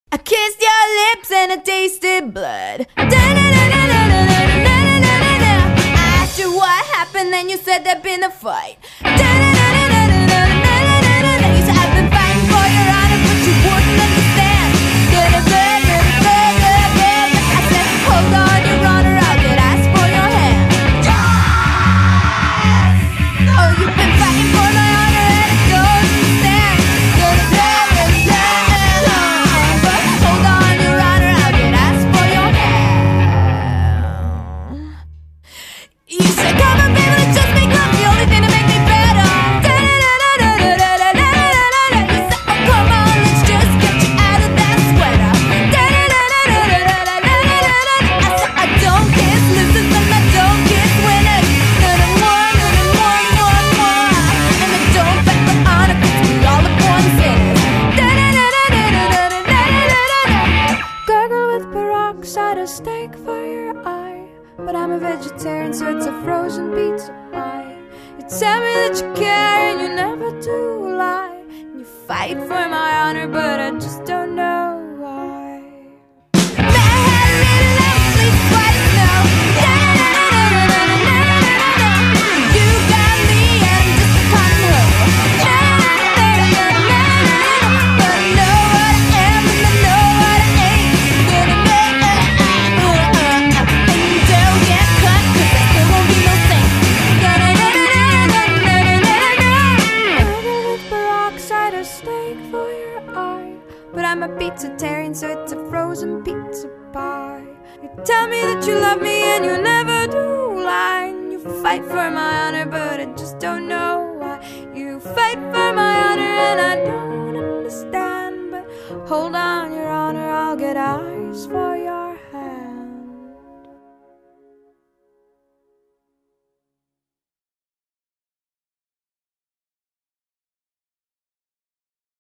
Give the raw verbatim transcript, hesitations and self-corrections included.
I kissed your lips and I tasted blood. I asked you what happened, then you said there'd been a fight. You said I've been fighting for your honor, but you wouldn't understand. I said, hold on, your honor, I'll get asked for your hand. Oh, you've been fighting for my honor and I don't understand. But hold on, your honor, I'll get asked for your hand. You said, come on, baby, let's just make love, the only thing to make me better. You said, oh, come on, let's just get you out of that sweater. I said, I don't kiss losers and I don't kiss winners. None of more, none of more, more, more. And I don't bet for honor, cause we all are born sinners. Gargle with peroxide, a steak for your eye. But I'm a vegetarian, so it's a frozen pizza pie. You tell me that you care and you never do lie. And you fight for my honor, but I just don't know why. May I have a little love, please, why no? You got me and just a cotton hoe. But I know what I am and I know what I ain't. Gonna make and you don't get cut, cause I still won't be no saint. Gargle with peroxide, a steak for your eye. But I'm a pizzatarian, so it's a frozen pizza pie. You tell me that you love me and you never do lie. And you fight for my honor, but I just don't know why. You fight for my honor and I don't understand. But hold on, your honor, I'll get eyes for your